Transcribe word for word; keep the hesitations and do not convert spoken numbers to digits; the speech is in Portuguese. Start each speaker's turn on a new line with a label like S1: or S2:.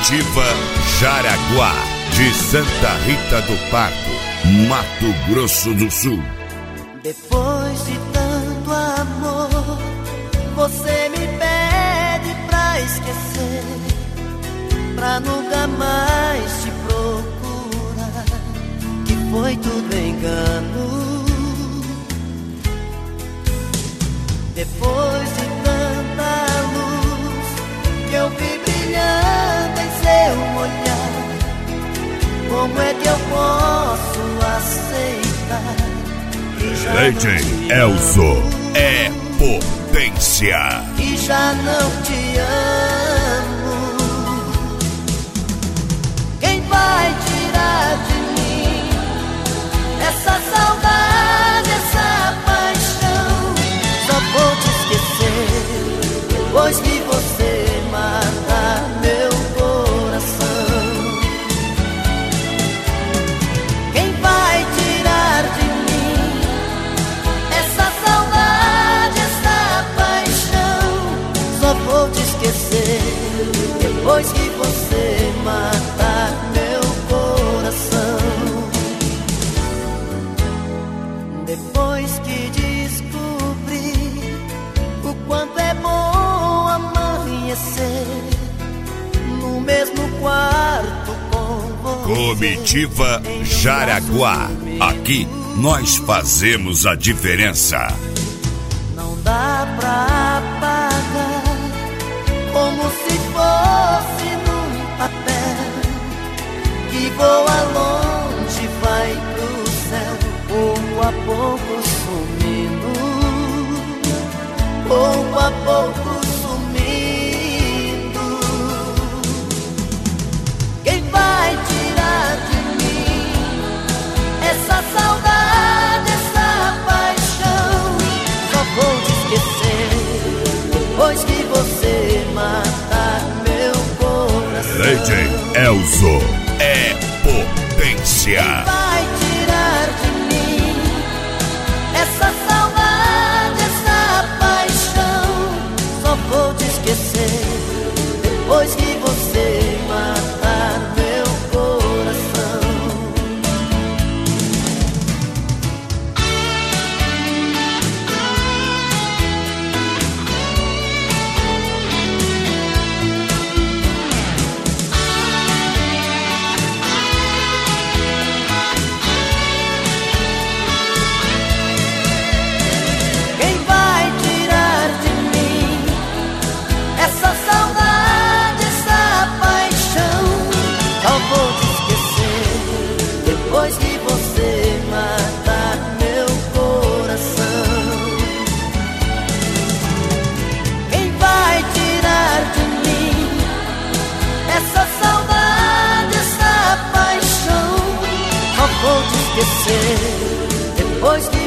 S1: Comitiva Jaraguá, de Santa Rita do Pardo, Mato Grosso do Sul.
S2: Depois de tanto amor, você me pede pra esquecer, pra nunca mais te procurar, que foi tudo engano. Depois de tanta luz que eu vi brilhando em seu olhar, como é que eu posso aceitar que já
S1: D J Elzo é potência
S2: e já não te amo? Quem vai tirar de mim essa saudade, essa paixão? Só vou te esquecer depois que você matar meu coração. Quem vai tirar de mim essa saudade, essa paixão? Só vou te esquecer depois que você matar meu coração. Depois que descobri o quanto é bom amanhecer no mesmo quarto com você.
S1: Comitiva Jaraguá, aqui nós fazemos a diferença.
S2: Não dá pra apagar, como se fosse num papel que voa longe, vai pro céu, pouco a pouco sumindo, pouco a pouco sumindo. Quem vai tirar de mim essa saudade, essa paixão? Só vou te esquecer depois que você matar meu coração.
S1: D J Elzo é potência.
S2: Quem vai tirar de mim essa saudade, essa paixão? Só vou te esquecer depois que você matar meu coração. Quem vai tirar de mim essa saudade, essa paixão? Só vou te esquecer depois que você matar meu coração. Quem vai tirar de mim essa saudade, essa paixão? Só vou te esquecer depois que